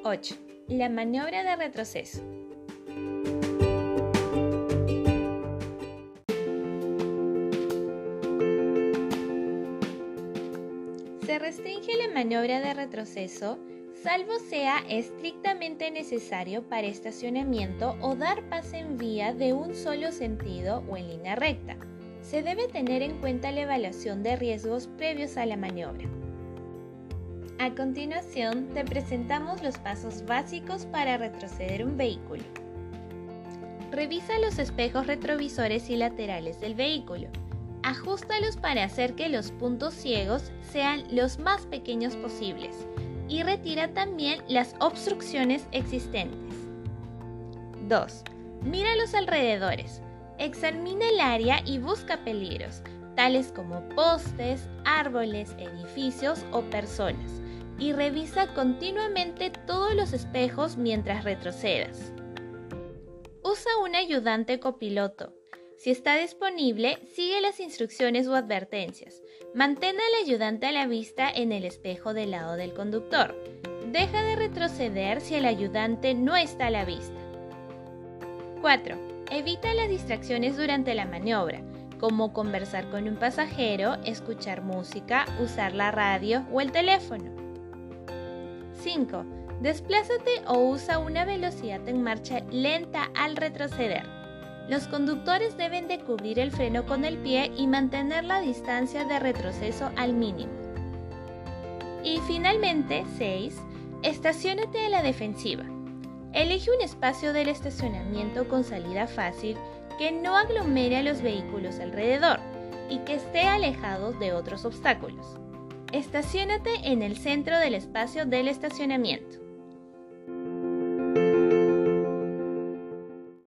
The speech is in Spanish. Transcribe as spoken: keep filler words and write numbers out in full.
ocho. La maniobra de retroceso. Se restringe la maniobra de retroceso salvo sea estrictamente necesario para estacionamiento o dar pase en vía de un solo sentido o en línea recta. Se debe tener en cuenta la evaluación de riesgos previos a la maniobra. A continuación, te presentamos los pasos básicos para retroceder un vehículo. Revisa los espejos retrovisores y laterales del vehículo. Ajústalos para hacer que los puntos ciegos sean los más pequeños posibles y retira también las obstrucciones existentes. dos. Mira los alrededores. Examina el área y busca peligros, tales como postes, árboles, edificios o personas, y revisa continuamente todos los espejos mientras retrocedas. Usa un ayudante copiloto. Si está disponible, sigue las instrucciones o advertencias. Mantén al ayudante a la vista en el espejo del lado del conductor. Deja de retroceder si el ayudante no está a la vista. cuatro. Evita las distracciones durante la maniobra, como conversar con un pasajero, escuchar música, usar la radio o el teléfono. cinco. Desplázate o usa una velocidad en marcha lenta al retroceder. Los conductores deben de cubrir el freno con el pie y mantener la distancia de retroceso al mínimo. Y finalmente, seis. Estaciónate a la defensiva. Elige un espacio del estacionamiento con salida fácil que no aglomere a los vehículos alrededor y que esté alejado de otros obstáculos. Estaciónate en el centro del espacio del estacionamiento.